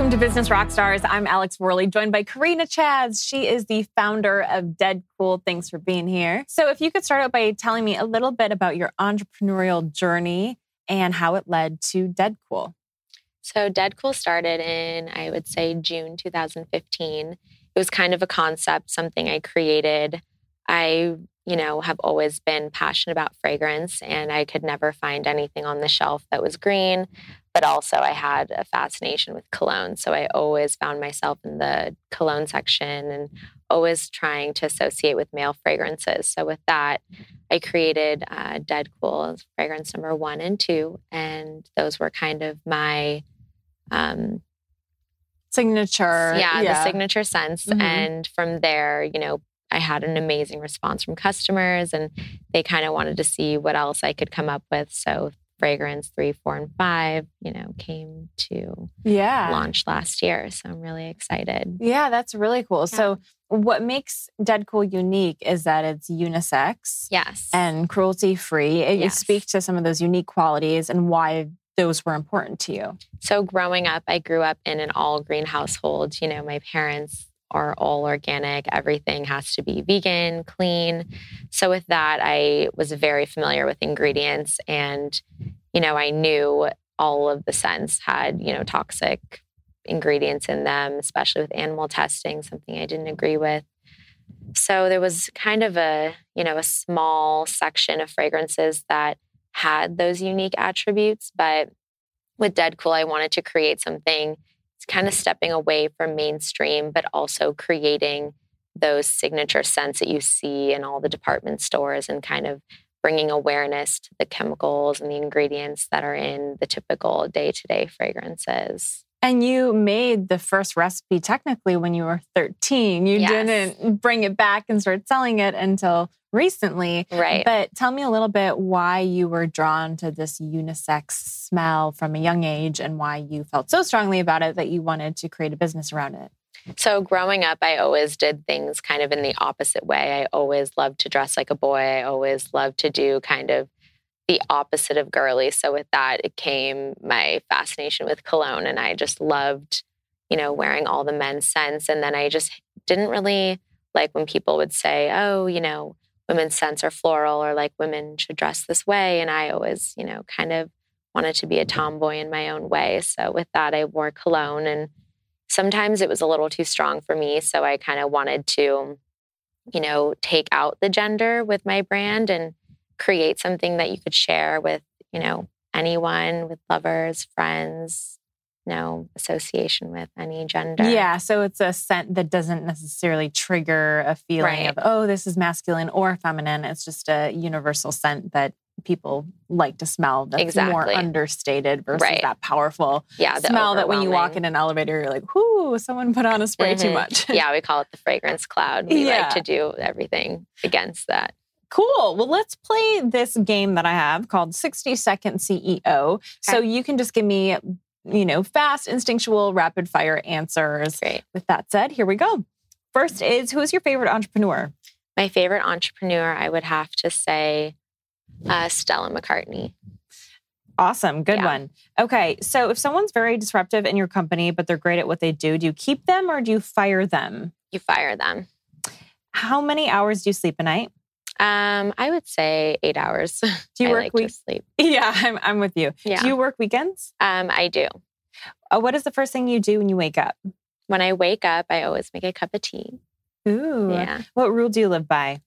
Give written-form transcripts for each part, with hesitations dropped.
Welcome to Business Rockstars. I'm Alex Worley, joined by Karina Chaz. She is the founder of Dead Cool. Thanks for being here. So if you could start out by telling me a little bit about your entrepreneurial journey and how it led to Dead Cool. So Dead Cool started in, I would say, June 2015. It was kind of a concept, something I created. I, have always been passionate about fragrance, and I could never find anything on the shelf that was green. But also I had a fascination with cologne. So I always found myself in the cologne section and always trying to associate with male fragrances. So with that, I created Dead Cool fragrance number 1 and 2. And those were kind of my signature. The signature scents. Mm-hmm. And from there, I had an amazing response from customers, and they kind of wanted to see what else I could come up with. So fragrance 3, 4, and 5, came to launch last year. So I'm really excited. Yeah, that's really cool. Yeah. So what makes Dead Cool unique is that it's unisex. Yes. And cruelty-free. You speak to some of those unique qualities and why those were important to you. So growing up, I grew up in an all-green household. My parents are all organic. Everything has to be vegan, clean. So with that, I was very familiar with ingredients, and, I knew all of the scents had, toxic ingredients in them, especially with animal testing, something I didn't agree with. So there was kind of a small section of fragrances that had those unique attributes. But with Dead Cool, I wanted to create something kind of stepping away from mainstream, but also creating those signature scents that you see in all the department stores and kind of bringing awareness to the chemicals and the ingredients that are in the typical day-to-day fragrances. And you made the first recipe technically when you were 13. You didn't bring it back and start selling it until recently. Right. But tell me a little bit why you were drawn to this unisex smell from a young age and why you felt so strongly about it that you wanted to create a business around it. So growing up, I always did things kind of in the opposite way. I always loved to dress like a boy. I always loved to do kind of the opposite of girly. So with that, it came my fascination with cologne. And I just loved, wearing all the men's scents. And then I just didn't really like when people would say, oh, women's scents are floral, or like women should dress this way. And I always, kind of wanted to be a tomboy in my own way. So with that, I wore cologne, and sometimes it was a little too strong for me. So I kind of wanted to, take out the gender with my brand and create something that you could share with, anyone, with lovers, friends, no association with any gender. Yeah, so it's a scent that doesn't necessarily trigger a feeling of, oh, this is masculine or feminine. It's just a universal scent that people like to smell that's more understated versus that powerful smell that when you walk in an elevator, you're like, whoo, someone put on a spray too much. Yeah, we call it the fragrance cloud. We like to do everything against that. Cool. Well, let's play this game that I have called 60-Second CEO. Okay. So you can just give me fast, instinctual, rapid fire answers. Great. With that said, here we go. First is, who is your favorite entrepreneur? My favorite entrepreneur, I would have to say Stella McCartney. Awesome. Good one. Okay. So if someone's very disruptive in your company, but they're great at what they do you keep them or do you fire them? You fire them. How many hours do you sleep a night? I would say 8 hours. Do you work to sleep? Yeah, I'm with you. Yeah. Do you work weekends? I do. What is the first thing you do when you wake up? When I wake up, I always make a cup of tea. Ooh. Yeah. What rule do you live by?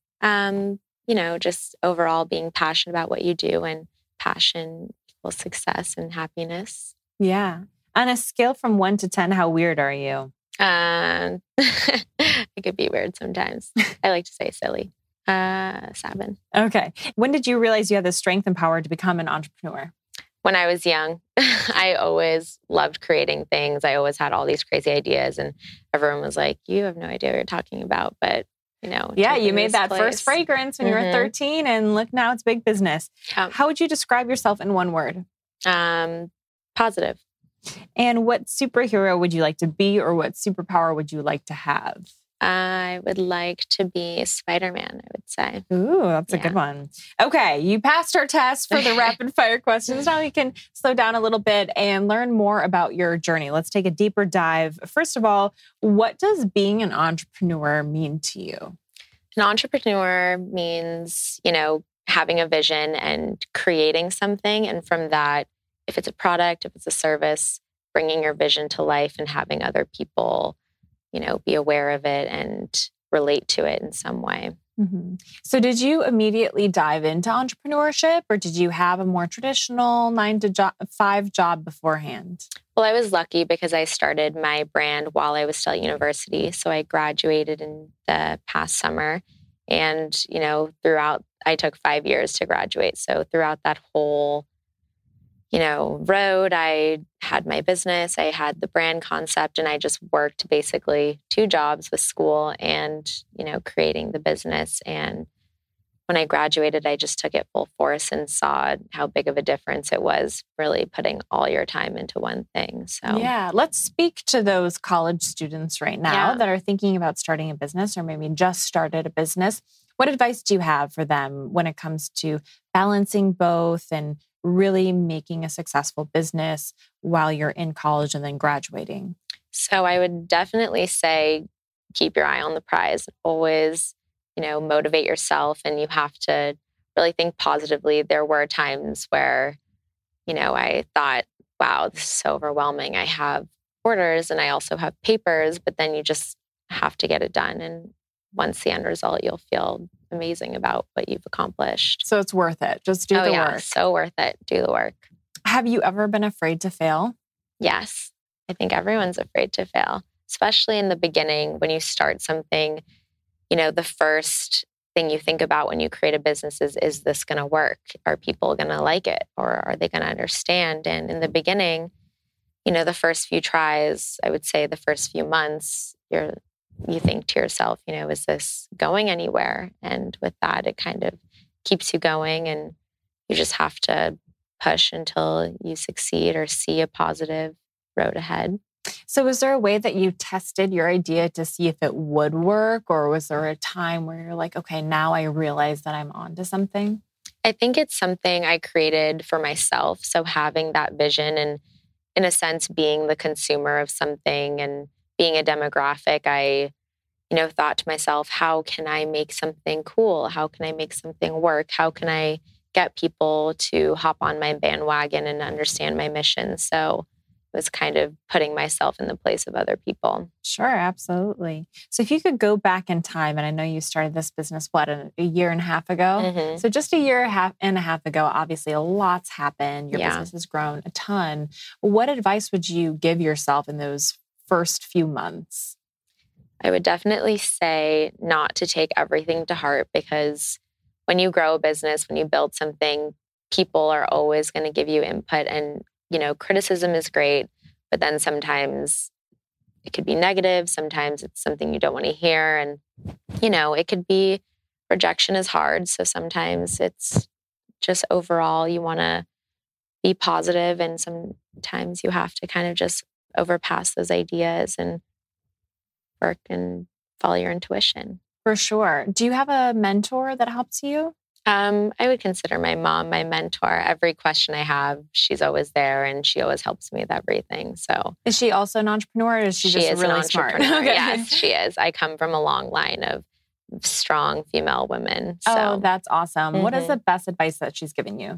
Just overall being passionate about what you do, and passion equals success and happiness. Yeah. On a scale from 1 to 10, how weird are you? I could be weird sometimes. I like to say silly. 7. Okay. When did you realize you had the strength and power to become an entrepreneur? When I was young. I always loved creating things. I always had all these crazy ideas, and everyone was like, you have no idea what you're talking about. But, yeah, you made that first fragrance when you were 13, and look, now it's big business. How would you describe yourself in one word? Positive. And what superhero would you like to be, or what superpower would you like to have? I would like to be Spider-Man, I would say. Ooh, that's a good one. Okay, you passed our test for the rapid fire questions. Now we can slow down a little bit and learn more about your journey. Let's take a deeper dive. First of all, what does being an entrepreneur mean to you? An entrepreneur means, having a vision and creating something. And from that, if it's a product, if it's a service, bringing your vision to life and having other people be aware of it and relate to it in some way. Mm-hmm. So did you immediately dive into entrepreneurship, or did you have a more traditional 9-to-5 job beforehand? Well, I was lucky because I started my brand while I was still at university. So I graduated in the past summer. And, throughout, I took 5 years to graduate. So throughout that whole road, I had my business, I had the brand concept, and I just worked basically 2 jobs with school and, creating the business. And when I graduated, I just took it full force and saw how big of a difference it was really putting all your time into one thing. So yeah, let's speak to those college students right now that are thinking about starting a business or maybe just started a business. What advice do you have for them when it comes to balancing both and really making a successful business while you're in college and then graduating? So I would definitely say, keep your eye on the prize. Always, motivate yourself, and you have to really think positively. There were times where, I thought, wow, this is so overwhelming. I have orders and I also have papers, but then you just have to get it done. And once the end result, you'll feel amazing about what you've accomplished. So it's worth it. Just do the work. So worth it. Do the work. Have you ever been afraid to fail? Yes. I think everyone's afraid to fail, especially in the beginning when you start something. The first thing you think about when you create a business is this going to work? Are people going to like it? Or are they going to understand? And in the beginning, the first few tries, I would say the first few months, you think to yourself, is this going anywhere? And with that, it kind of keeps you going, and you just have to push until you succeed or see a positive road ahead. So was there a way that you tested your idea to see if it would work? Or was there a time where you're like, okay, now I realize that I'm onto something? I think it's something I created for myself. So having that vision and, in a sense, being the consumer of something and being a demographic, I, thought to myself, how can I make something cool? How can I make something work? How can I get people to hop on my bandwagon and understand my mission? So it was kind of putting myself in the place of other people. Sure, absolutely. So if you could go back in time, and I know you started this business, a year and a half ago? Mm-hmm. So just a year and a half ago, obviously a lot's happened. Your business has grown a ton. What advice would you give yourself in those first few months? I would definitely say not to take everything to heart, because when you grow a business, when you build something, people are always going to give you input, and criticism is great, but then sometimes it could be negative. Sometimes it's something you don't want to hear. And, it could be rejection is hard. So sometimes it's just overall, you want to be positive, and sometimes you have to kind of just overpass those ideas and work and follow your intuition. For sure. Do you have a mentor that helps you? I would consider my mom my mentor. Every question I have, she's always there, and she always helps me with everything. So, is she also an entrepreneur, or is she just really smart? Okay. Yes, she is. I come from a long line of strong female women. So. Oh, that's awesome. Mm-hmm. What is the best advice that she's given you?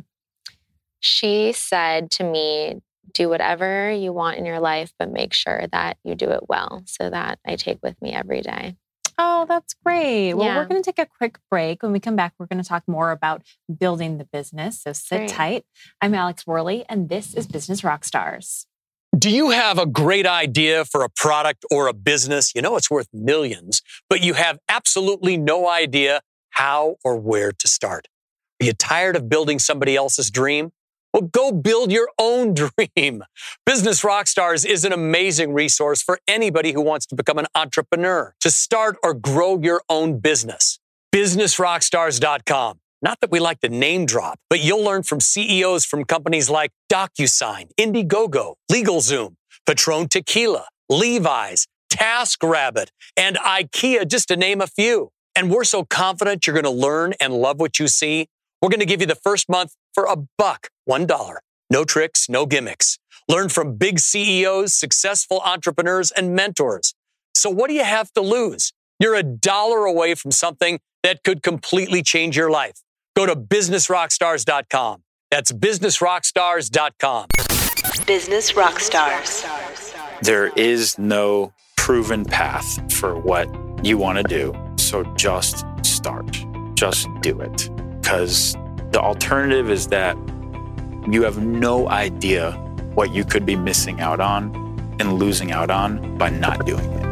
She said to me, do whatever you want in your life, but make sure that you do it well. So that I take with me every day. Oh, that's great. Well, we're going to take a quick break. When we come back, we're going to talk more about building the business. So sit tight. I'm Alex Worley, and this is Business Rockstars. Do you have a great idea for a product or a business? It's worth millions, but you have absolutely no idea how or where to start. Are you tired of building somebody else's dream? Well, go build your own dream. Business Rockstars is an amazing resource for anybody who wants to become an entrepreneur, to start or grow your own business. BusinessRockstars.com. Not that we like to name drop, but you'll learn from CEOs from companies like DocuSign, Indiegogo, LegalZoom, Patron Tequila, Levi's, TaskRabbit, and IKEA, just to name a few. And we're so confident you're going to learn and love what you see. We're going to give you the first month for $1, $1. No tricks, no gimmicks. Learn from big CEOs, successful entrepreneurs, and mentors. So what do you have to lose? You're $1 away from something that could completely change your life. Go to businessrockstars.com. That's businessrockstars.com. Business Rockstars. There is no proven path for what you want to do. So just start. Just do it. Because the alternative is that you have no idea what you could be missing out on and losing out on by not doing it.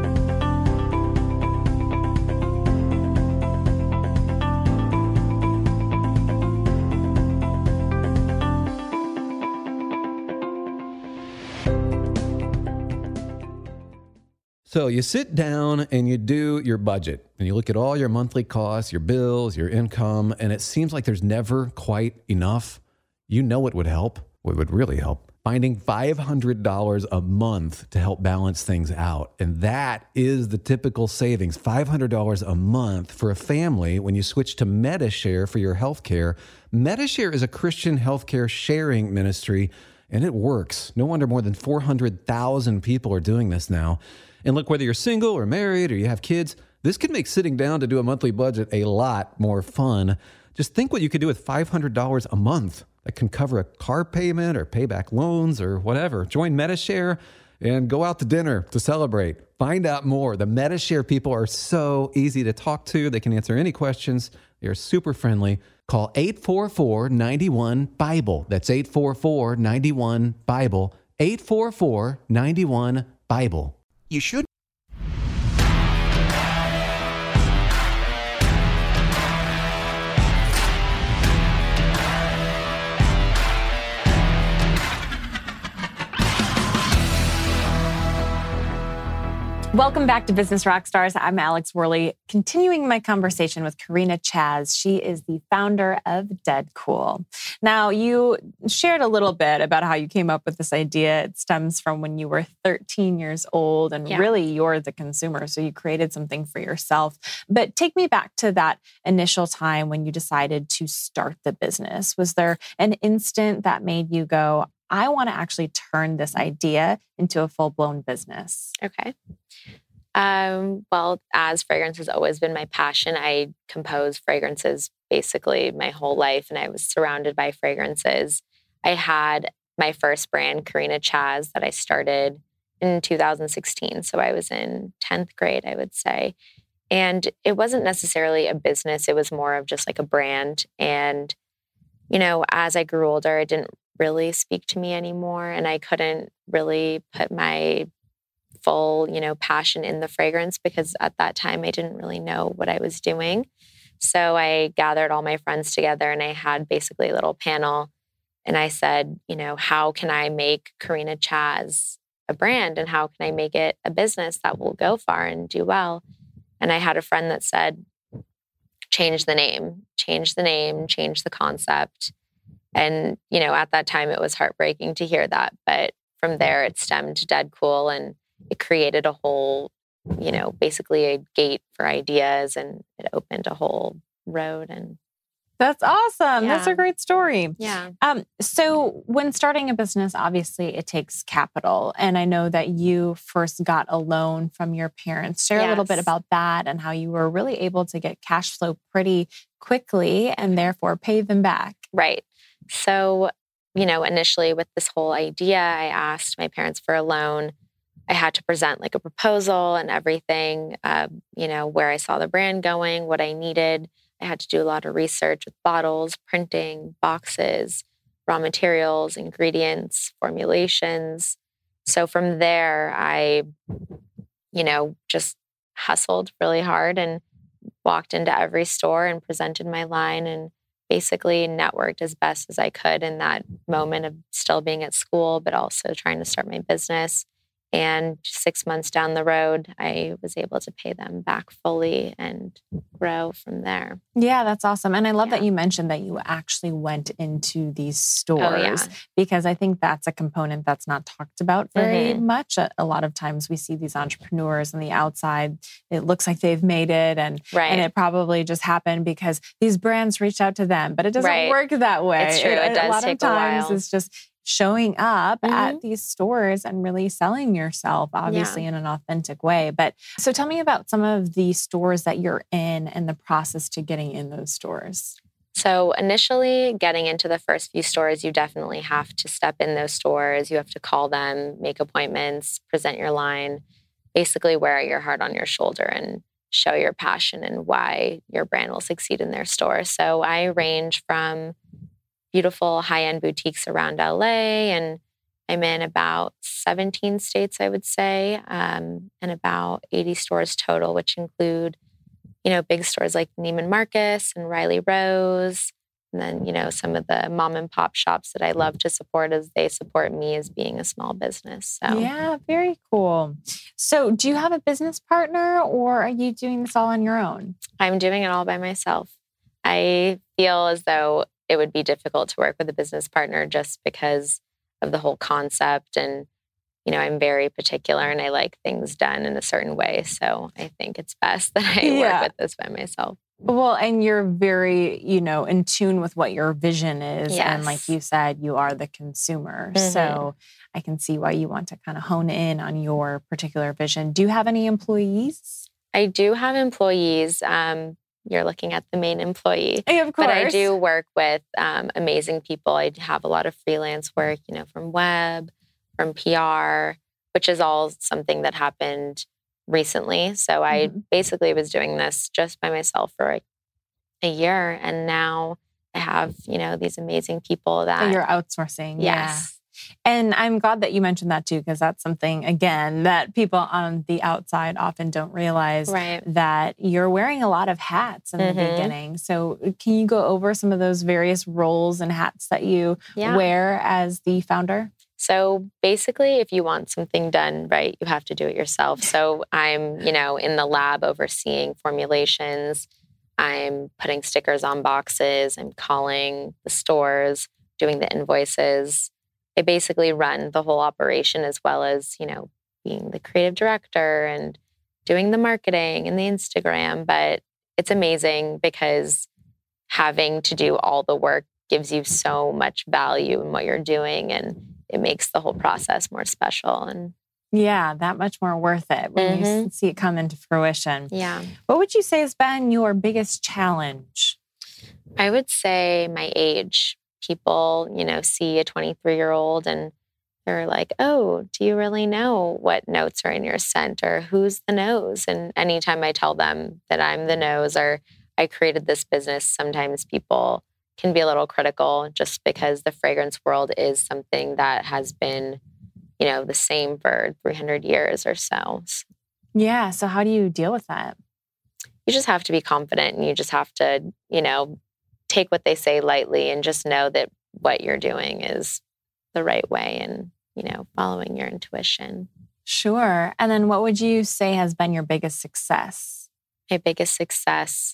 So you sit down and you do your budget and you look at all your monthly costs, your bills, your income, and it seems like there's never quite enough. You know what would help? What would really help? Finding $500 a month to help balance things out. And that is the typical savings, $500 a month for a family when you switch to Medi-Share for your healthcare. Medi-Share is a Christian healthcare sharing ministry, and it works. No wonder more than 400,000 people are doing this now. And look, whether you're single or married or you have kids, this could make sitting down to do a monthly budget a lot more fun. Just think what you could do with $500 a month. That can cover a car payment or pay back loans or whatever. Join Medi-Share and go out to dinner to celebrate. Find out more. The Medi-Share people are so easy to talk to. They can answer any questions. They are super friendly. Call 844-91-BIBLE. That's 844-91-BIBLE. 844-91-BIBLE. You should. Welcome back to Business Rockstars. I'm Alex Worley, continuing my conversation with Karina Chaz. She is the founder of Dead Cool. Now, you shared a little bit about how you came up with this idea. It stems from when you were 13 years old, and really you're the consumer, so you created something for yourself. But take me back to that initial time when you decided to start the business. Was there an instant that made you go, I want to actually turn this idea into a full-blown business? Okay. Well, as fragrance has always been my passion, I compose fragrances basically my whole life, and I was surrounded by fragrances. I had my first brand, Karina Chaz, that I started in 2016. So I was in 10th grade, I would say. And it wasn't necessarily a business. It was more of just like a brand. And, you know, as I grew older, it didn't really speak to me anymore. And I couldn't really put my full, passion in the fragrance because at that time I didn't really know what I was doing. So I gathered all my friends together and I had basically a little panel and I said, how can I make Karina Chaz a brand and how can I make it a business that will go far and do well? And I had a friend that said, change the name, change the concept. And, at that time it was heartbreaking to hear that. But from there it stemmed to Dead Cool and it created a whole, basically a gate for ideas and it opened a whole road. And that's awesome. Yeah. That's a great story. Yeah. So when starting a business, obviously it takes capital. And I know that you first got a loan from your parents. Share a little bit about that and how you were really able to get cash flow pretty quickly and therefore pay them back. Right. So, initially with this whole idea, I asked my parents for a loan. I had to present like a proposal and everything, where I saw the brand going, what I needed. I had to do a lot of research with bottles, printing, boxes, raw materials, ingredients, formulations. So from there, I, just hustled really hard and walked into every store and presented my line and basically networked as best as I could in that moment of still being at school, but also trying to start my business. And 6 months down the road, I was able to pay them back fully and grow from there. Yeah, that's awesome. And I love that you mentioned that you actually went into these stores because I think that's a component that's not talked about very much. A lot of times we see these entrepreneurs on the outside. It looks like they've made it and it probably just happened because these brands reached out to them, but it doesn't work that way. It's true. It does take a while. A lot of times it's just showing up at these stores and really selling yourself, obviously in an authentic way. But so tell me about some of the stores that you're in and the process to getting in those stores. So initially getting into the first few stores, you definitely have to step in those stores. You have to call them, make appointments, present your line, basically wear your heart on your shoulder and show your passion and why your brand will succeed in their store. So I range from beautiful high-end boutiques around LA, and I'm in about 17 states, I would say, and about 80 stores total, which include, big stores like Neiman Marcus and Riley Rose, and then, some of the mom and pop shops that I love to support as they support me as being a small business. So yeah, very cool. So do you have a business partner or are you doing this all on your own? I'm doing it all by myself. I feel as though it would be difficult to work with a business partner just because of the whole concept. And, I'm very particular and I like things done in a certain way. So I think it's best that I work with this by myself. Well, and you're very, in tune with what your vision is. Yes. And like you said, you are the consumer. So I can see why you want to kind of hone in on your particular vision. Do you have any employees? I do have employees. You're looking at the main employee. Of course. But I do work with amazing people. I have a lot of freelance work, from web, from PR, which is all something that happened recently. So I basically was doing this just by myself for a year. And now I have, these amazing people that you're outsourcing. Yes. Yeah. And I'm glad that you mentioned that too, because that's something, again, that people on the outside often don't realize that you're wearing a lot of hats in the beginning. So can you go over some of those various roles and hats that you wear as the founder? So basically, if you want something done right, you have to do it yourself. So I'm, in the lab overseeing formulations. I'm putting stickers on boxes. I'm calling the stores, doing the invoices. I basically run the whole operation as well as, being the creative director and doing the marketing and the Instagram. But it's amazing because having to do all the work gives you so much value in what you're doing and it makes the whole process more special. And yeah, that much more worth it when you see it come into fruition. Yeah. What would you say has been your biggest challenge? I would say my age. People, see a 23-year-old and they're like, oh, do you really know what notes are in your scent or who's the nose? And anytime I tell them that I'm the nose or I created this business, sometimes people can be a little critical just because the fragrance world is something that has been, the same for 300 years or so. Yeah. So how do you deal with that? You just have to be confident and you just have to, take what they say lightly and just know that what you're doing is the right way and, following your intuition. Sure. And then what would you say has been your biggest success? My biggest success,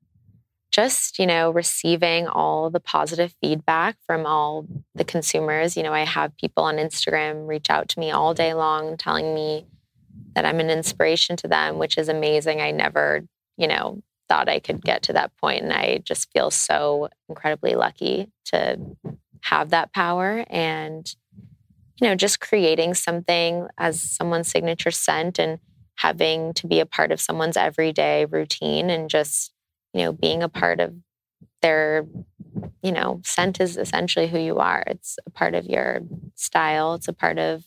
just, receiving all the positive feedback from all the consumers. I have people on Instagram reach out to me all day long telling me that I'm an inspiration to them, which is amazing. I never, thought I could get to that point. And I just feel so incredibly lucky to have that power and, just creating something as someone's signature scent and having to be a part of someone's everyday routine and just, being a part of their, scent is essentially who you are. It's a part of your style. It's a part of,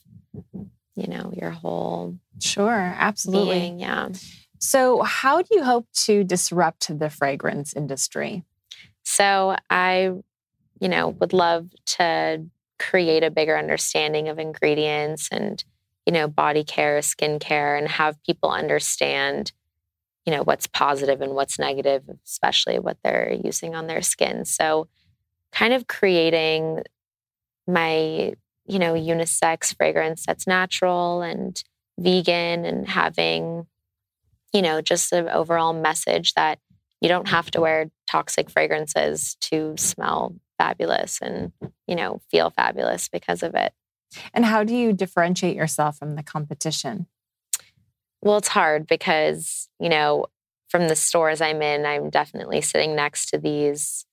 your whole Sure, absolutely. being. Yeah. So how do you hope to disrupt the fragrance industry? So I, would love to create a bigger understanding of ingredients and, body care, skin care, and have people understand, what's positive and what's negative, especially what they're using on their skin. So kind of creating my unisex fragrance that's natural and vegan, and having, just an overall message that you don't have to wear toxic fragrances to smell fabulous and, feel fabulous because of it. And how do you differentiate yourself from the competition? Well, it's hard because, from the stores I'm in, I'm definitely sitting next to these,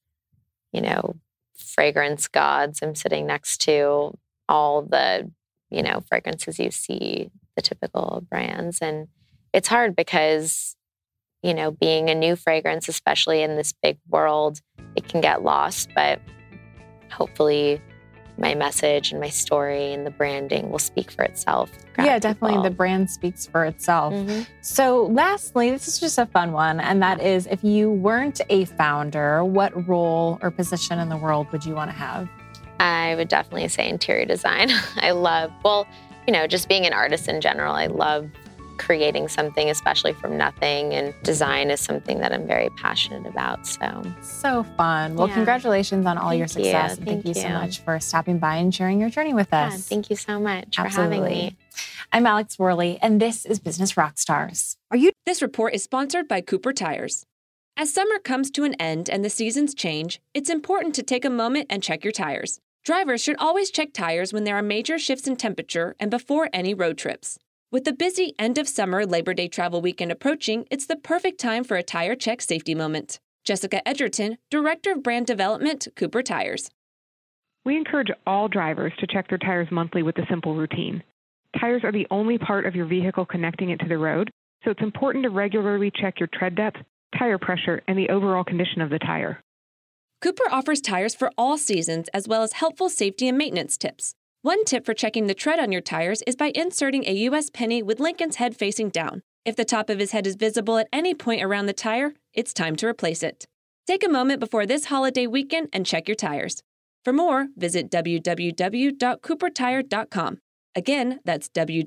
fragrance gods. I'm sitting next to all the, fragrances you see, the typical brands. And it's hard because, being a new fragrance, especially in this big world, it can get lost. But hopefully my message and my story and the branding will speak for itself. Yeah, definitely. People. The brand speaks for itself. Mm-hmm. So lastly, this is just a fun one. And that is, if you weren't a founder, what role or position in the world would you want to have? I would definitely say interior design. I love, just being an artist in general. I love creating something, especially from nothing. And design is something that I'm very passionate about. So fun. Well, congratulations on all your success. And thank you so much for stopping by and sharing your journey with us. Yeah, thank you so much for having me. I'm Alex Worley, and this is Business Rockstars. This report is sponsored by Cooper Tires. As summer comes to an end and the seasons change, it's important to take a moment and check your tires. Drivers should always check tires when there are major shifts in temperature and before any road trips. With the busy end-of-summer Labor Day travel weekend approaching, it's the perfect time for a tire check safety moment. Jessica Edgerton, Director of Brand Development, Cooper Tires. We encourage all drivers to check their tires monthly with a simple routine. Tires are the only part of your vehicle connecting it to the road, so it's important to regularly check your tread depth, tire pressure, and the overall condition of the tire. Cooper offers tires for all seasons as well as helpful safety and maintenance tips. One tip for checking the tread on your tires is by inserting a U.S. penny with Lincoln's head facing down. If the top of his head is visible at any point around the tire, it's time to replace it. Take a moment before this holiday weekend and check your tires. For more, visit www.coopertire.com. Again, that's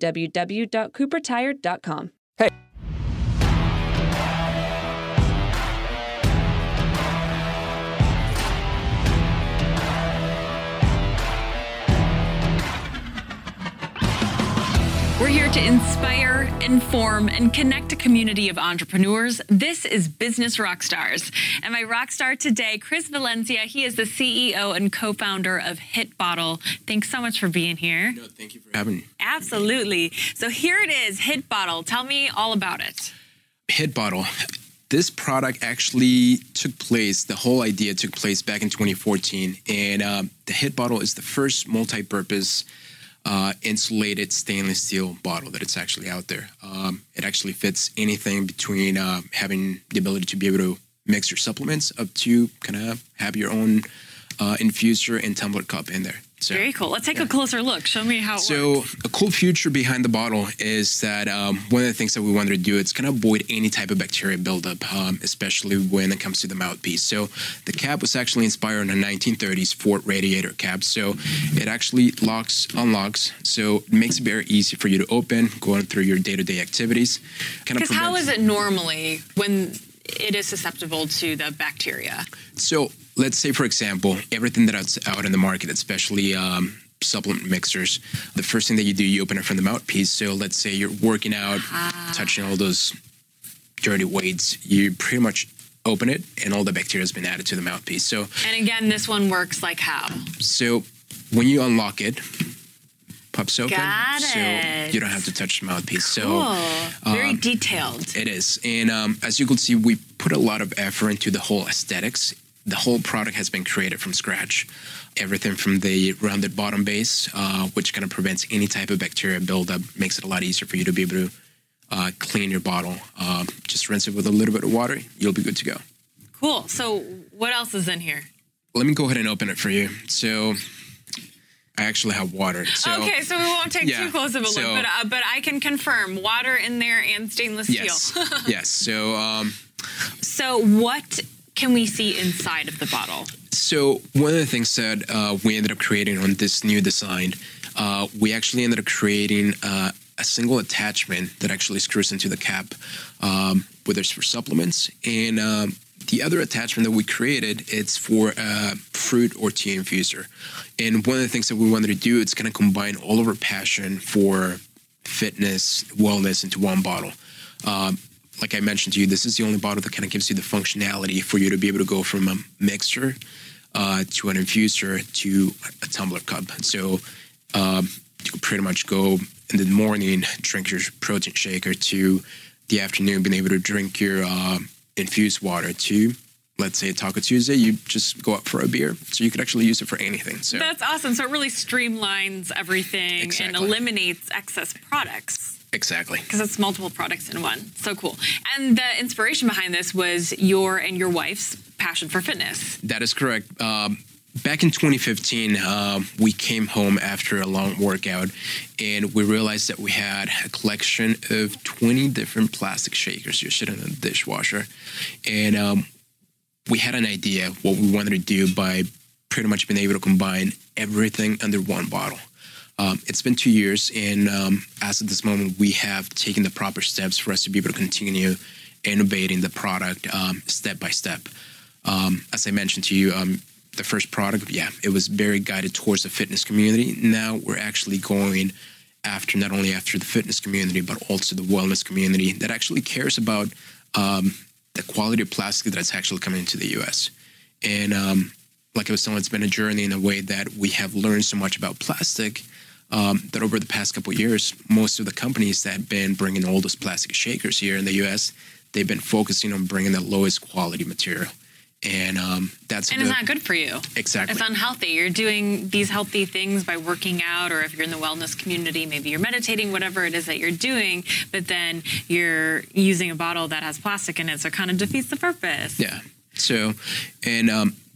www.coopertire.com. Hey. We're here to inspire, inform, and connect a community of entrepreneurs. This is Business Rockstars. And my rock star today, Chris Valencia. He is the CEO and co-founder of Hit Bottle. Thanks so much for being here. No, thank you for having me. Absolutely. So here it is, Hit Bottle. Tell me all about it. Hit Bottle. This product actually the whole idea took place back in 2014. And the Hit Bottle is the first multi-purpose insulated stainless steel bottle that it's actually out there. It actually fits anything between having the ability to be able to mix your supplements up to kind of have your own infuser and tumbler cup in there. So, very cool. Let's take a closer look. Show me how it works. So a cool feature behind the bottle is that one of the things that we wanted to do is kind of avoid any type of bacteria buildup, especially when it comes to the mouthpiece. So the cap was actually inspired on a 1930s Ford radiator cap. So it actually unlocks. So it makes it very easy for you to open, going through your day-to-day activities. Because how is it normally when it is susceptible to the bacteria? So let's say, for example, everything that's out in the market, especially supplement mixers, the first thing that you do, you open it from the mouthpiece. So let's say you're working out, touching all those dirty weights, you pretty much open it and all the bacteria has been added to the mouthpiece. So, and again, this one works like how? So when you unlock it, pops open. Got it. So you don't have to touch the mouthpiece. Cool. So very detailed. It is. And as you can see, we put a lot of effort into the whole aesthetics. The whole product has been created from scratch. Everything from the rounded bottom base, which kind of prevents any type of bacteria buildup, makes it a lot easier for you to be able to clean your bottle. Just rinse it with a little bit of water. You'll be good to go. Cool. So what else is in here? Let me go ahead and open it for you. So I actually have water. So, okay, so we won't take too close of a look, but I can confirm water in there and stainless steel. Yes. So what can we see inside of the bottle? So one of the things that we ended up creating on this new design, we actually ended up creating a single attachment that actually screws into the cap, whether it's for supplements. And The other attachment that we created, it's for a fruit or tea infuser. And one of the things that we wanted to do, it's kind of combine all of our passion for fitness, wellness into one bottle. Like I mentioned to you, this is the only bottle that kind of gives you the functionality for you to be able to go from a mixer to an infuser to a tumbler cup. So you could pretty much go in the morning, drink your protein shaker, to the afternoon, being able to drink your infused water, to, let's say, Taco Tuesday, you just go out for a beer. So you could actually use it for anything. So that's awesome. So it really streamlines everything and eliminates excess products. Exactly. Because it's multiple products in one. So cool. And the inspiration behind this was your and your wife's passion for fitness. That is correct. Back in 2015, we came home after a long workout, and we realized that we had a collection of 20 different plastic shakers you sit in a dishwasher. And we had an idea what we wanted to do by pretty much being able to combine everything under one bottle. It's been 2 years, and as of this moment, we have taken the proper steps for us to be able to continue innovating the product step by step. As I mentioned to you, the first product, it was very guided towards the fitness community. Now we're actually going after, not only after the fitness community, but also the wellness community that actually cares about the quality of plastic that's actually coming into the U.S. And like I was telling, it's been a journey in a way that we have learned so much about plastic that over the past couple of years, most of the companies that have been bringing all those plastic shakers here in the U.S., they've been focusing on bringing the lowest quality material. And it's not good for you. Exactly. It's unhealthy. You're doing these healthy things by working out, or if you're in the wellness community, maybe you're meditating, whatever it is that you're doing, but then you're using a bottle that has plastic in it, so it kind of defeats the purpose. Yeah. So, and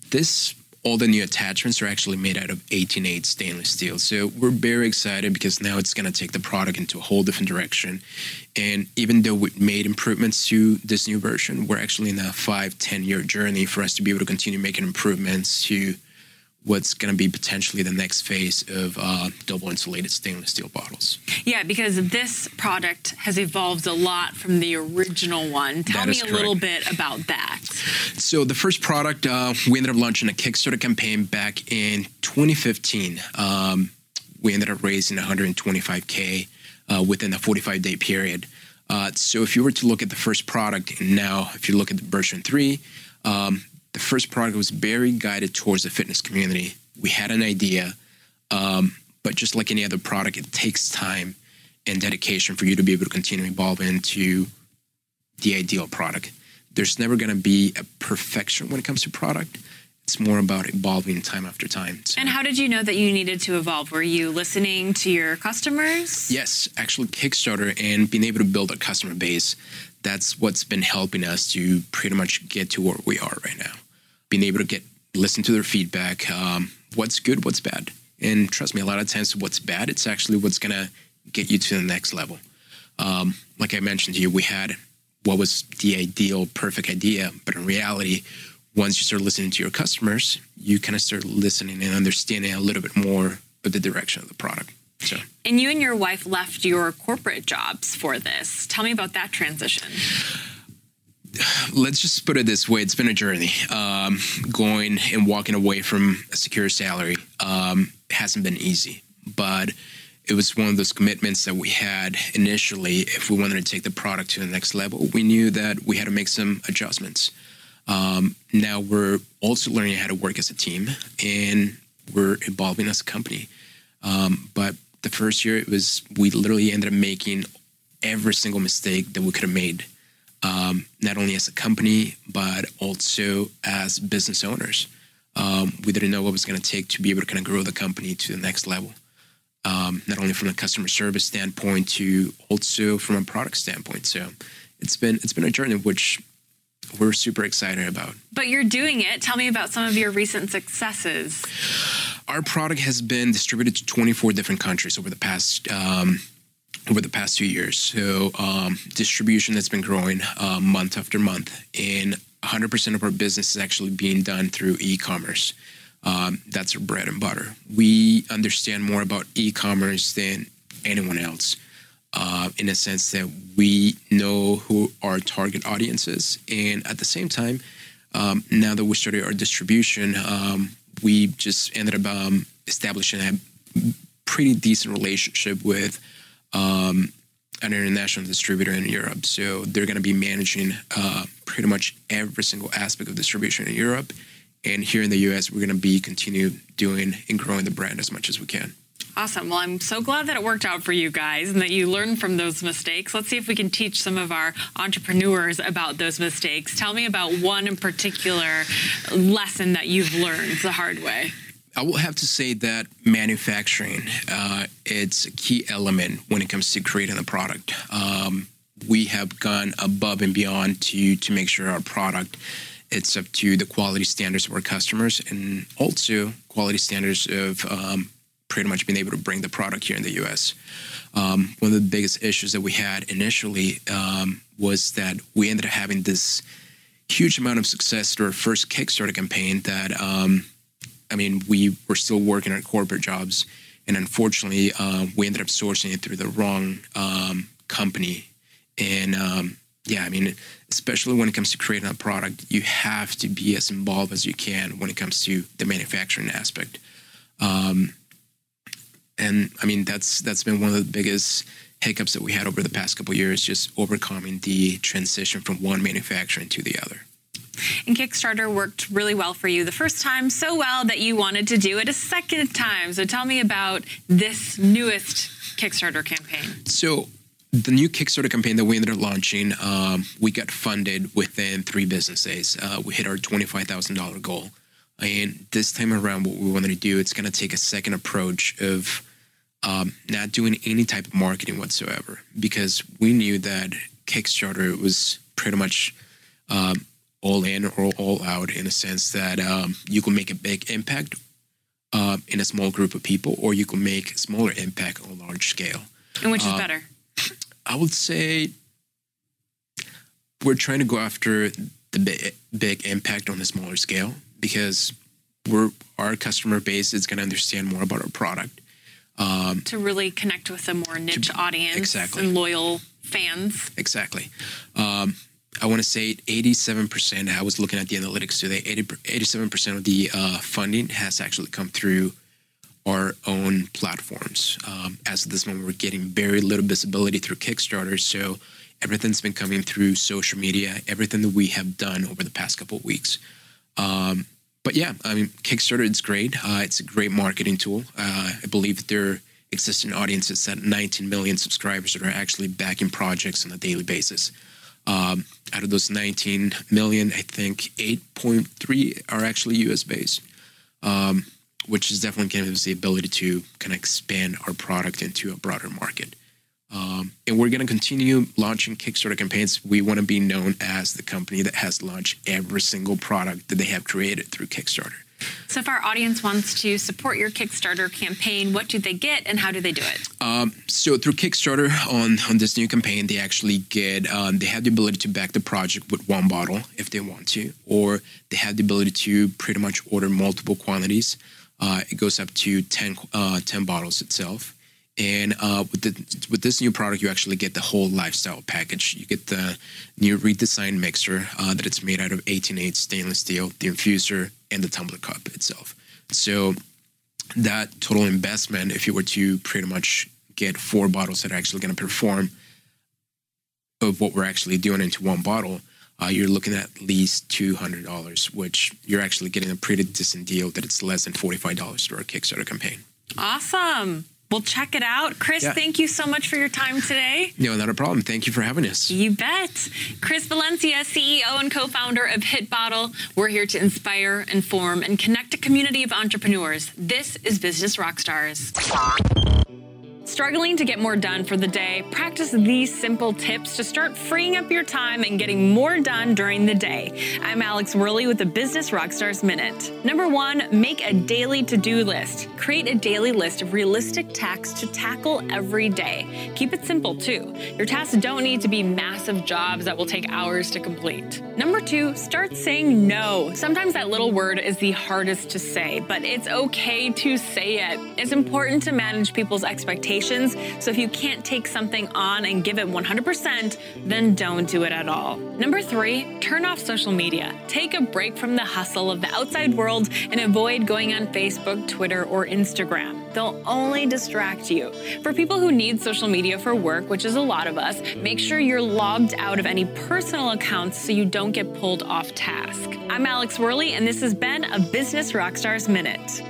all the new attachments are actually made out of 18/8 stainless steel. So we're very excited because now it's going to take the product into a whole different direction. And even though we made improvements to this new version, we're actually in a 5-10 year journey for us to be able to continue making improvements to what's going to be potentially the next phase of double insulated stainless steel bottles. Yeah, because this product has evolved a lot from the original one. Tell me a little bit about that. So the first product, we ended up launching a Kickstarter campaign back in 2015. We ended up raising $125K within a 45-day period. So if you were to look at the first product, and now if you look at the version 3, the first product was very guided towards the fitness community. We had an idea, but just like any other product, it takes time and dedication for you to be able to continue evolving into the ideal product. There's never going to be a perfection when it comes to product. It's more about evolving time after time. So. And how did you know that you needed to evolve? Were you listening to your customers? Yes, actually Kickstarter and being able to build a customer base, that's what's been helping us to pretty much get to where we are right now. Being able to listen to their feedback, what's good, what's bad. And trust me, a lot of times what's bad, it's actually what's going to get you to the next level. Like I mentioned to you, we had what was the ideal, perfect idea, but in reality, once you start listening to your customers, you kind of start listening and understanding a little bit more of the direction of the product. So. And you and your wife left your corporate jobs for this. Tell me about that transition. Let's just put it this way. It's been a journey. Going and walking away from a secure salary hasn't been easy, but it was one of those commitments that we had initially. If we wanted to take the product to the next level, we knew that we had to make some adjustments. Now we're also learning how to work as a team, and we're evolving as a company. But the first year, we literally ended up making every single mistake that we could have made, not only as a company, but also as business owners. We didn't know what it was going to take to be able to kind of grow the company to the next level, not only from a customer service standpoint, to also from a product standpoint. So it's been a journey which we're super excited about. But you're doing it. Tell me about some of your recent successes. Our product has been distributed to 24 different countries over the past 2 years. So distribution that's been growing month after month, and 100% of our business is actually being done through e-commerce. That's our bread and butter. We understand more about e-commerce than anyone else, in a sense that we know who our target audience is, and at the same time, Now that we started our distribution, we just ended up establishing a pretty decent relationship with an international distributor in Europe. So they're going to be managing pretty much every single aspect of distribution in Europe. And here in the U.S., we're going to be continue doing and growing the brand as much as we can. Awesome. Well, I'm so glad that it worked out for you guys and that you learned from those mistakes. Let's see if we can teach some of our entrepreneurs about those mistakes. Tell me about one in particular lesson that you've learned the hard way. I will have to say that manufacturing, it's a key element when it comes to creating a product. We have gone above and beyond to make sure our product it's up to the quality standards of our customers and also quality standards of pretty much being able to bring the product here in the U.S. One of the biggest issues that we had initially was that we ended up having this huge amount of success through our first Kickstarter campaign that, we were still working our corporate jobs. And unfortunately, we ended up sourcing it through the wrong company. And especially when it comes to creating a product, you have to be as involved as you can when it comes to the manufacturing aspect. That's been one of the biggest hiccups that we had over the past couple of years, just overcoming the transition from one manufacturing to the other. And Kickstarter worked really well for you the first time, so well that you wanted to do it a second time. So tell me about this newest Kickstarter campaign. So the new Kickstarter campaign that we ended up launching, we got funded within 3 business days. We hit our $25,000 goal. And this time around, what we wanted to do, it's going to take a second approach of not doing any type of marketing whatsoever, because we knew that Kickstarter was pretty much all in or all out in a sense that you can make a big impact in a small group of people, or you can make a smaller impact on a large scale. And which is better? I would say we're trying to go after the big impact on a smaller scale, because our customer base is going to understand more about our product. To really connect with a more niche audience and loyal fans. Exactly. I want to say 87%, I was looking at the analytics today, 87% of the funding has actually come through our own platforms. As of this moment, we're getting very little visibility through Kickstarter, so everything's been coming through social media, everything that we have done over the past couple of weeks. Kickstarter, it's great. It's a great marketing tool. I believe their existing audience is at 19 million subscribers that are actually backing projects on a daily basis. Out of those 19 million, I think 8.3 are actually US based, which is definitely giving us the ability to kind of expand our product into a broader market. And we're going to continue launching Kickstarter campaigns. We want to be known as the company that has launched every single product that they have created through Kickstarter. So if our audience wants to support your Kickstarter campaign, what do they get and how do they do it? So through Kickstarter on this new campaign, they actually get, they have the ability to back the project with 1 bottle if they want to, or they have the ability to pretty much order multiple quantities. It goes up to 10 bottles itself. And with this new product, you actually get the whole lifestyle package. You get the new redesigned mixer that it's made out of 18/8 stainless steel, the infuser, and the tumbler cup itself. So that total investment, if you were to pretty much get 4 bottles that are actually going to perform of what we're actually doing into 1 bottle, you're looking at least $200, which you're actually getting a pretty decent deal that it's less than $45 through our Kickstarter campaign. Awesome. Well, check it out. Chris, thank you so much for your time today. No, not a problem. Thank you for having us. You bet. Chris Valencia, CEO and co-founder of Hit Bottle. We're here to inspire, inform, and connect a community of entrepreneurs. This is Business Rockstars. Struggling to get more done for the day? Practice these simple tips to start freeing up your time and getting more done during the day. I'm Alex Worley with the Business Rockstars Minute. Number 1, make a daily to-do list. Create a daily list of realistic tasks to tackle every day. Keep it simple too. Your tasks don't need to be massive jobs that will take hours to complete. Number 2, start saying no. Sometimes that little word is the hardest to say, but it's okay to say it. It's important to manage people's expectations emotions. So if you can't take something on and give it 100%, then don't do it at all. Number 3, turn off social media. Take a break from the hustle of the outside world and avoid going on Facebook, Twitter, or Instagram. They'll only distract you. For people who need social media for work, which is a lot of us, make sure you're logged out of any personal accounts so you don't get pulled off task. I'm Alex Worley, and this has been a Business Rockstars Minute.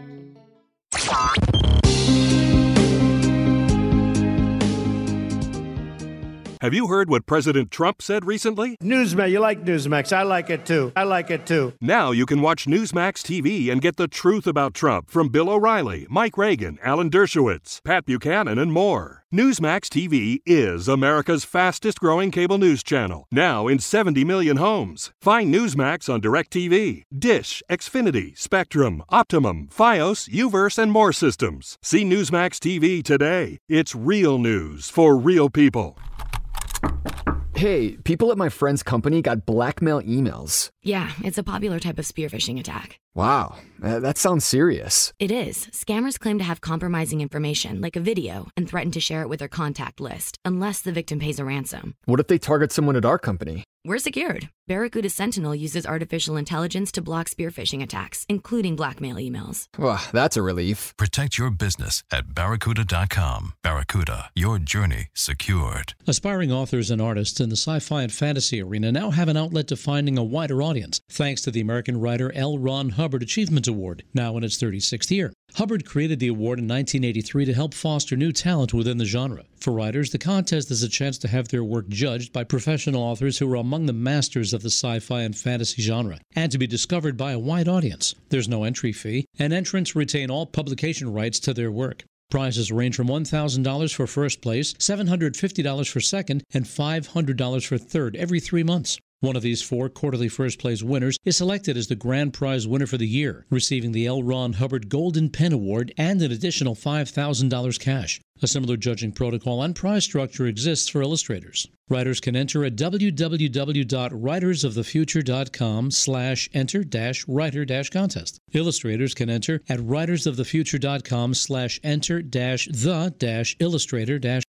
Have you heard what President Trump said recently? Newsmax, you like Newsmax. I like it too. Now you can watch Newsmax TV and get the truth about Trump from Bill O'Reilly, Mike Reagan, Alan Dershowitz, Pat Buchanan, and more. Newsmax TV is America's fastest growing cable news channel, now in 70 million homes. Find Newsmax on DirecTV, Dish, Xfinity, Spectrum, Optimum, Fios, Uverse, and more systems. See Newsmax TV today. It's real news for real people. Hey, people at my friend's company got blackmail emails. Yeah, it's a popular type of spear phishing attack. Wow, that sounds serious. It is. Scammers claim to have compromising information, like a video, and threaten to share it with their contact list, unless the victim pays a ransom. What if they target someone at our company? We're secured. Barracuda Sentinel uses artificial intelligence to block spear phishing attacks, including blackmail emails. Well, that's a relief. Protect your business at Barracuda.com. Barracuda, your journey secured. Aspiring authors and artists in the sci-fi and fantasy arena now have an outlet to finding a wider audience, thanks to the American writer L. Ron Hubbard Achievement Award, now in its 36th year. Hubbard created the award in 1983 to help foster new talent within the genre. For writers, the contest is a chance to have their work judged by professional authors who are among the masters of the sci-fi and fantasy genre, and to be discovered by a wide audience. There's no entry fee, and entrants retain all publication rights to their work. Prizes range from $1,000 for first place, $750 for second, and $500 for third every 3 months. One of these 4 quarterly first-place winners is selected as the grand prize winner for the year, receiving the L. Ron Hubbard Golden Pen Award and an additional $5,000 cash. A similar judging protocol and prize structure exists for illustrators. Writers can enter at www.writersofthefuture.com/enter-writer-contest. Illustrators can enter at writersofthefuture.com/enter-the-illustrator-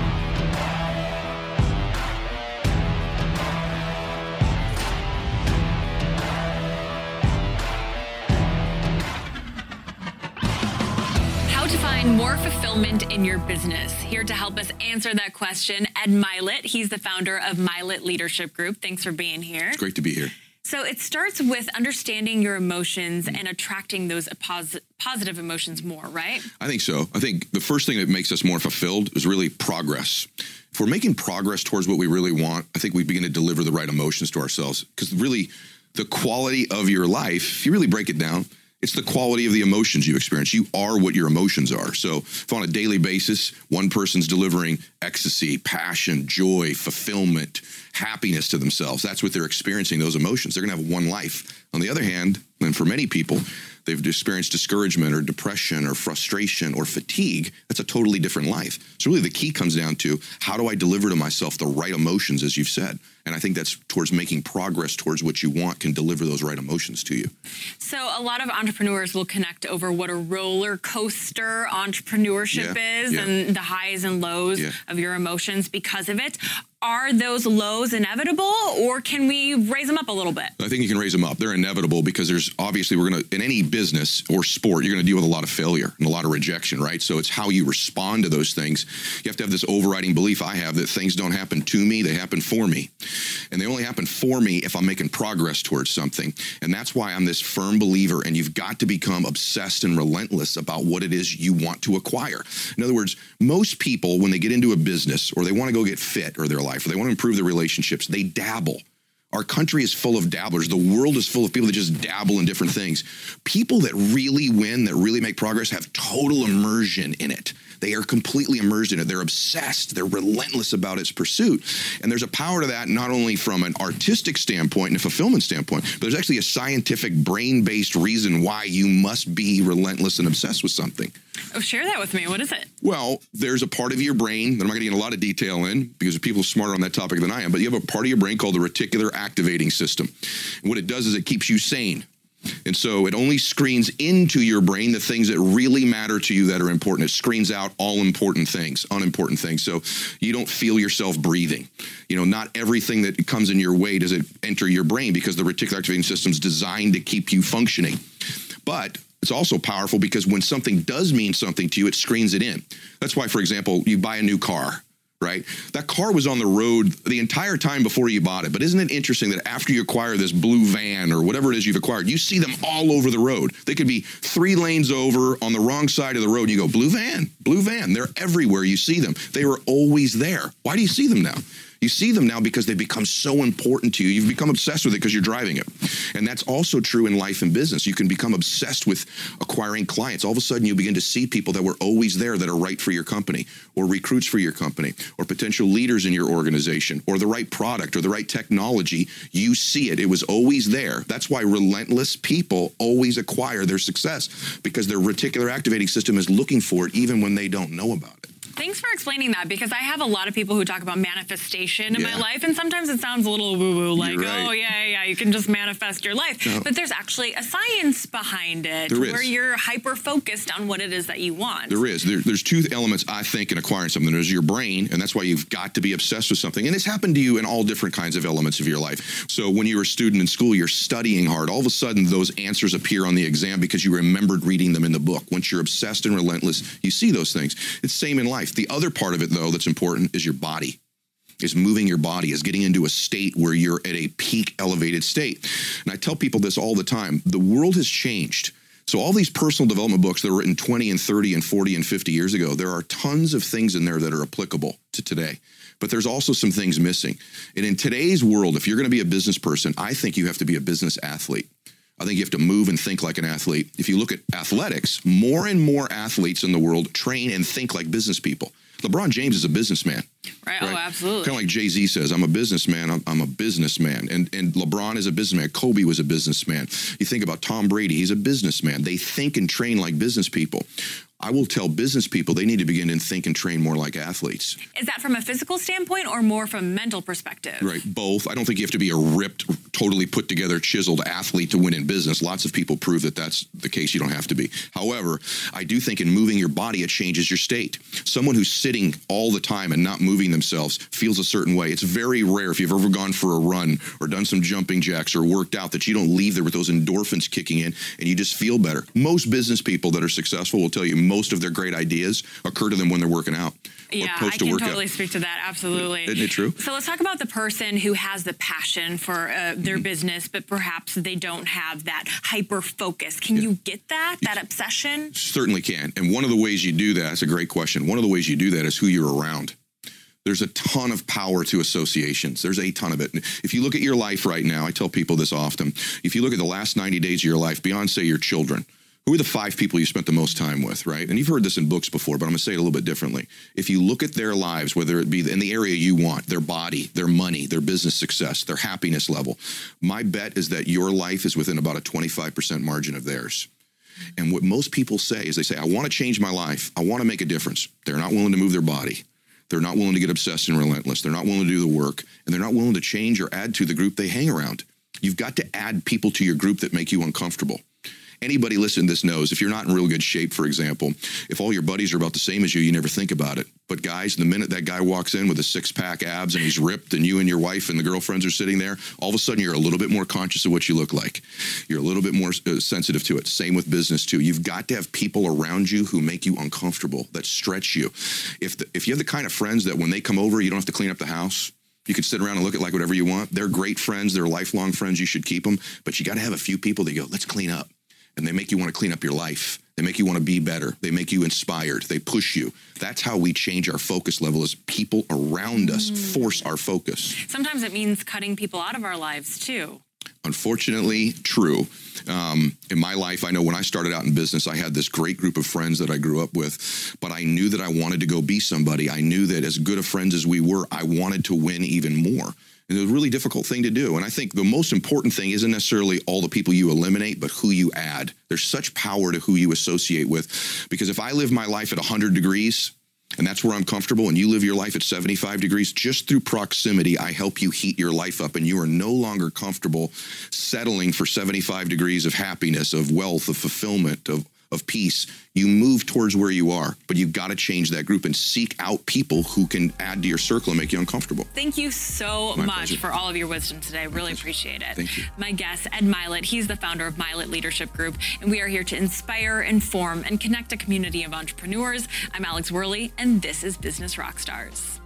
More fulfillment in your business. Here to help us answer that question, Ed Mylett. He's the founder of Mylett Leadership Group. Thanks for being here. It's great to be here. So it starts with understanding your emotions and attracting those positive emotions more, right? I think so. I think the first thing that makes us more fulfilled is really progress. If we're making progress towards what we really want, I think we begin to deliver the right emotions to ourselves. Because really, the quality of your life, if you really break it down, it's the quality of the emotions you experience. You are what your emotions are. So if on a daily basis, one person's delivering ecstasy, passion, joy, fulfillment, happiness to themselves, that's what they're experiencing, those emotions. They're going to have one life. On the other hand, and for many people, they've experienced discouragement or depression or frustration or fatigue. That's a totally different life. So really the key comes down to, how do I deliver to myself the right emotions, as you've said? And I think that's towards making progress towards what you want can deliver those right emotions to you. So a lot of entrepreneurs will connect over what a roller coaster entrepreneurship is and the highs and lows of your emotions because of it. Are those lows inevitable, or can we raise them up a little bit? I think you can raise them up. They're inevitable because there's obviously, in any business or sport, you're going to deal with a lot of failure and a lot of rejection, right? So it's how you respond to those things. You have to have this overriding belief I have that things don't happen to me, they happen for me. And they only happen for me if I'm making progress towards something. And that's why I'm this firm believer, and you've got to become obsessed and relentless about what it is you want to acquire. In other words, most people, when they get into a business or they want to go get fit or their life, or they want to improve their relationships, they dabble. Our country is full of dabblers. The world is full of people that just dabble in different things. People that really win, that really make progress, have total immersion in it. They are completely immersed in it. They're obsessed. They're relentless about its pursuit. And there's a power to that, not only from an artistic standpoint and a fulfillment standpoint, but there's actually a scientific brain-based reason why you must be relentless and obsessed with something. Oh, share that with me. What is it? Well, there's a part of your brain that I'm not going to get a lot of detail in because people are smarter on that topic than I am, but you have a part of your brain called the reticular activating system. And what it does is it keeps you sane. And so it only screens into your brain the things that really matter to you that are important. It screens out all important things, unimportant things. So you don't feel yourself breathing. Not everything that comes in your way does it enter your brain, because the reticular activating system is designed to keep you functioning. But it's also powerful because when something does mean something to you, it screens it in. That's why, for example, you buy a new car, right? That car was on the road the entire time before you bought it. But isn't it interesting that after you acquire this blue van or whatever it is you've acquired, you see them all over the road? They could be 3 lanes over on the wrong side of the road. And you go, blue van, blue van. They're everywhere. You see them. They were always there. Why do you see them now? You see them now because they become so important to you. You've become obsessed with it because you're driving it. And that's also true in life and business. You can become obsessed with acquiring clients. All of a sudden, you begin to see people that were always there that are right for your company, or recruits for your company, or potential leaders in your organization, or the right product or the right technology. You see it. It was always there. That's why relentless people always acquire their success, because their reticular activating system is looking for it even when they don't know about it. Thanks for explaining that, because I have a lot of people who talk about manifestation in my life, and sometimes it sounds a little woo-woo, like, oh, yeah, you can just manifest your life. No. But there's actually a science behind it where you're hyper-focused on what it is that you want. There is. There's 2 elements, I think, in acquiring something. There's your brain, and that's why you've got to be obsessed with something. And it's happened to you in all different kinds of elements of your life. So when you're a student in school, you're studying hard. All of a sudden, those answers appear on the exam because you remembered reading them in the book. Once you're obsessed and relentless, you see those things. It's the same in life. The other part of it, though, that's important is your body. Is moving your body, is getting into a state where you're at a peak elevated state. And I tell people this all the time. The world has changed. So all these personal development books that were written 20 and 30 and 40 and 50 years ago, there are tons of things in there that are applicable to today. But there's also some things missing. And in today's world, if you're going to be a business person, I think you have to be a business athlete. I think you have to move and think like an athlete. If you look at athletics, more and more athletes in the world train and think like business people. LeBron James is a businessman. Right? Oh, absolutely. Kind of like Jay-Z says, I'm a businessman. I'm a businessman. And LeBron is a businessman. Kobe was a businessman. You think about Tom Brady. He's a businessman. They think and train like business people. I will tell business people they need to begin to think and train more like athletes. Is that from a physical standpoint or more from a mental perspective? Right, both. I don't think you have to be a ripped, totally put together, chiseled athlete to win in business. Lots of people prove that that's the case. You don't have to be. However, I do think in moving your body, it changes your state. Someone who's sitting all the time and not moving themselves feels a certain way. It's very rare, if you've ever gone for a run or done some jumping jacks or worked out, that you don't leave there with those endorphins kicking in and you just feel better. Most business people that are successful will tell you most of their great ideas occur to them when they're working out. Yeah, I can totally speak to that. Absolutely. Isn't it true? So let's talk about the person who has the passion for their business, but perhaps they don't have that hyper focus. Can you get that obsession? Certainly can. And one of the ways you do that, that's a great question. One of the ways you do that is who you're around. There's a ton of power to associations. There's a ton of it. If you look at your life right now, I tell people this often. If you look at the last 90 days of your life, beyond, say, your children, who are the 5 people you spent the most time with, right? And you've heard this in books before, but I'm going to say it a little bit differently. If you look at their lives, whether it be in the area you want, their body, their money, their business success, their happiness level, my bet is that your life is within about a 25% margin of theirs. And what most people say is they say, I want to change my life. I want to make a difference. They're not willing to move their body. They're not willing to get obsessed and relentless. They're not willing to do the work. And they're not willing to change or add to the group they hang around. You've got to add people to your group that make you uncomfortable. Anybody listening to this knows if you're not in real good shape, for example, if all your buddies are about the same as you, you never think about it. But guys, the minute that guy walks in with a 6-pack abs and he's ripped and you and your wife and the girlfriends are sitting there, all of a sudden you're a little bit more conscious of what you look like. You're a little bit more sensitive to it. Same with business too. You've got to have people around you who make you uncomfortable, that stretch you. If you have the kind of friends that when they come over, you don't have to clean up the house. You can sit around and look at like whatever you want. They're great friends. They're lifelong friends. You should keep them. But you got to have a few people that go, let's clean up. And they make you want to clean up your life. They make you want to be better. They make you inspired. They push you. That's how we change our focus level, is people around us force our focus. Sometimes it means cutting people out of our lives too. Unfortunately, true. In my life, I know when I started out in business, I had this great group of friends that I grew up with, but I knew that I wanted to go be somebody. I knew that as good of friends as we were, I wanted to win even more. And it was a really difficult thing to do. And I think the most important thing isn't necessarily all the people you eliminate, but who you add. There's such power to who you associate with. Because if I live my life at 100 degrees, And that's where I'm comfortable. And you live your life at 75 degrees. Just through proximity, I help you heat your life up. And you are no longer comfortable settling for 75 degrees of happiness, of wealth, of fulfillment, of peace. You move towards where you are, but you've got to change that group and seek out people who can add to your circle and make you uncomfortable. Thank you so much for all of your wisdom today. I really appreciate it. Thank you. My guest, Ed Mylett, he's the founder of Mylett Leadership Group, and we are here to inspire, inform, and connect a community of entrepreneurs. I'm Alex Worley, and this is Business Rockstars.